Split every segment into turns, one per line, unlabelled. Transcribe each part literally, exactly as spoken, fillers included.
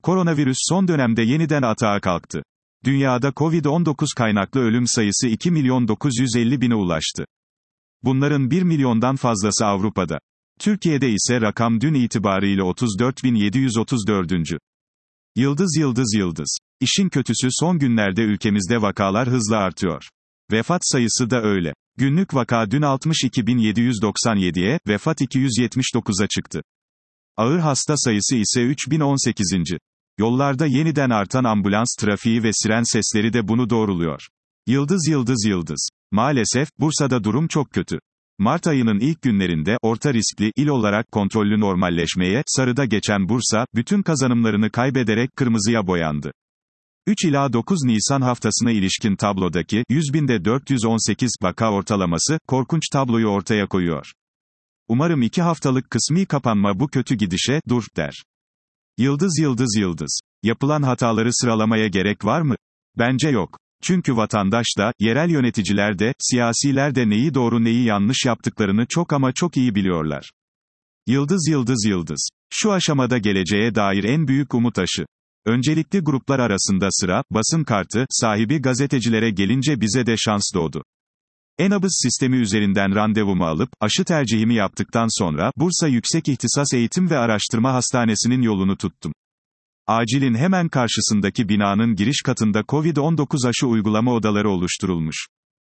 Koronavirüs son dönemde yeniden atağa kalktı. Dünyada kovid on dokuz kaynaklı ölüm sayısı iki milyon dokuz yüz elli bine ulaştı. Bunların bir milyondan fazlası Avrupa'da. Türkiye'de ise rakam dün itibarıyla otuz dört bin yedi yüz otuz dört. Yıldız yıldız yıldız. İşin kötüsü son günlerde ülkemizde vakalar hızla artıyor. Vefat sayısı da öyle. Günlük vaka dün altmış iki bin yedi yüz doksan yediye, vefat iki yüz yetmiş dokuza çıktı. Ağır hasta sayısı ise üç bin on sekiz. Yollarda yeniden artan ambulans trafiği ve siren sesleri de bunu doğruluyor. Yıldız yıldız yıldız. Maalesef, Bursa'da durum çok kötü. Mart ayının ilk günlerinde, orta riskli il olarak kontrollü normalleşmeye, sarıda geçen Bursa, bütün kazanımlarını kaybederek kırmızıya boyandı. üç ila dokuz Nisan haftasına ilişkin tablodaki, yüz binde dört yüz on sekiz vaka ortalaması, korkunç tabloyu ortaya koyuyor. Umarım iki haftalık kısmi kapanma bu kötü gidişe, dur, der. Yıldız yıldız yıldız. Yapılan hataları sıralamaya gerek var mı? Bence yok. Çünkü vatandaş da, yerel yöneticiler de, siyasiler de neyi doğru neyi yanlış yaptıklarını çok ama çok iyi biliyorlar. Yıldız yıldız yıldız. Şu aşamada geleceğe dair en büyük umut aşı. Öncelikli gruplar arasında sıra, basın kartı, sahibi gazetecilere gelince bize de şans doğdu. E-nabız sistemi üzerinden randevumu alıp, aşı tercihimi yaptıktan sonra, Bursa Yüksek İhtisas Eğitim ve Araştırma Hastanesi'nin yolunu tuttum. Acilin hemen karşısındaki binanın giriş katında kovid on dokuz aşı uygulama odaları oluşturulmuş.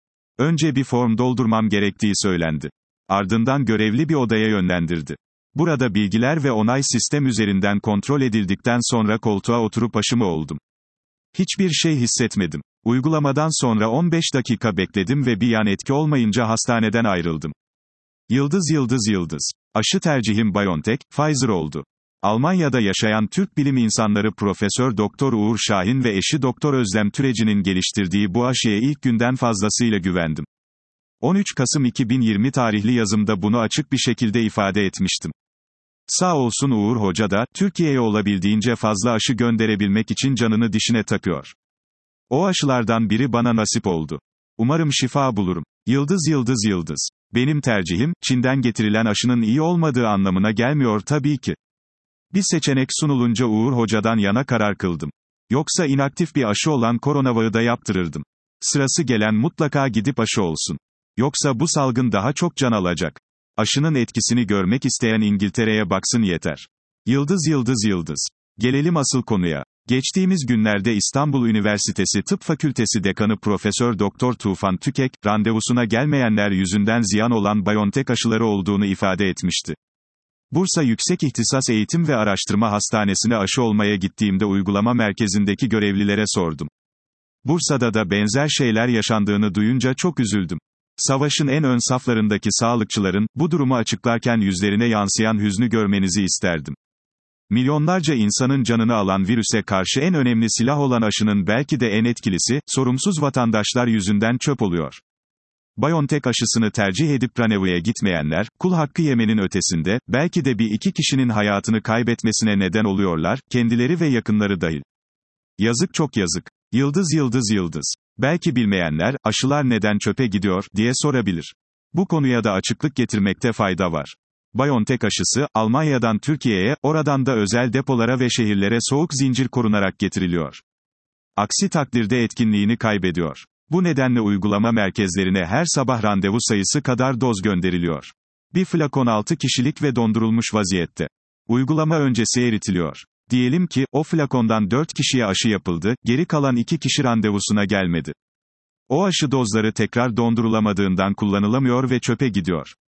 Önce bir form doldurmam gerektiği söylendi. Ardından görevli bir odaya yönlendirdi. Burada bilgiler ve onay sistem üzerinden kontrol edildikten sonra koltuğa oturup aşımı oldum. Hiçbir şey hissetmedim. Uygulamadan sonra on beş dakika bekledim ve bir yan etki olmayınca hastaneden ayrıldım. Yıldız yıldız yıldız. Aşı tercihim BioNTech, Pfizer oldu. Almanya'da yaşayan Türk bilim insanları Profesör Doktor Uğur Şahin ve eşi Doktor Özlem Türeci'nin geliştirdiği bu aşıya ilk günden fazlasıyla güvendim. on üç Kasım iki bin yirmi tarihli yazımda bunu açık bir şekilde ifade etmiştim. Sağ olsun Uğur Hoca da, Türkiye'ye olabildiğince fazla aşı gönderebilmek için canını dişine takıyor. O aşılardan biri bana nasip oldu. Umarım şifa bulurum. Yıldız yıldız yıldız. Benim tercihim, Çin'den getirilen aşının iyi olmadığı anlamına gelmiyor tabii ki. Bir seçenek sunulunca Uğur Hoca'dan yana karar kıldım. Yoksa inaktif bir aşı olan koronavağı da yaptırırdım. Sırası gelen mutlaka gidip aşı olsun. Yoksa bu salgın daha çok can alacak. Aşının etkisini görmek isteyen İngiltere'ye baksın yeter. Yıldız yıldız yıldız. Gelelim asıl konuya. Geçtiğimiz günlerde İstanbul Üniversitesi Tıp Fakültesi Dekanı Profesör Doktor Tufan Tükek, randevusuna gelmeyenler yüzünden ziyan olan BioNTech aşıları olduğunu ifade etmişti. Bursa Yüksek İhtisas Eğitim ve Araştırma Hastanesi'ne aşı olmaya gittiğimde uygulama merkezindeki görevlilere sordum. Bursa'da da benzer şeyler yaşandığını duyunca çok üzüldüm. Savaşın en ön saflarındaki sağlıkçıların, bu durumu açıklarken yüzlerine yansıyan hüznü görmenizi isterdim. Milyonlarca insanın canını alan virüse karşı en önemli silah olan aşının belki de en etkilisi, sorumsuz vatandaşlar yüzünden çöp oluyor. BioNTech aşısını tercih edip randevuya gitmeyenler, kul hakkı yemenin ötesinde, belki de bir iki kişinin hayatını kaybetmesine neden oluyorlar, kendileri ve yakınları dahil. Yazık çok yazık. Yıldız yıldız yıldız. Belki bilmeyenler, aşılar neden çöpe gidiyor, diye sorabilir. Bu konuya da açıklık getirmekte fayda var. BioNTech aşısı, Almanya'dan Türkiye'ye, oradan da özel depolara ve şehirlere soğuk zincir korunarak getiriliyor. Aksi takdirde etkinliğini kaybediyor. Bu nedenle uygulama merkezlerine her sabah randevu sayısı kadar doz gönderiliyor. Bir flakon altı kişilik ve dondurulmuş vaziyette. Uygulama öncesi eritiliyor. Diyelim ki, o flakondan dört kişiye aşı yapıldı, geri kalan iki kişi randevusuna gelmedi. O aşı dozları tekrar dondurulamadığından kullanılamıyor ve çöpe gidiyor.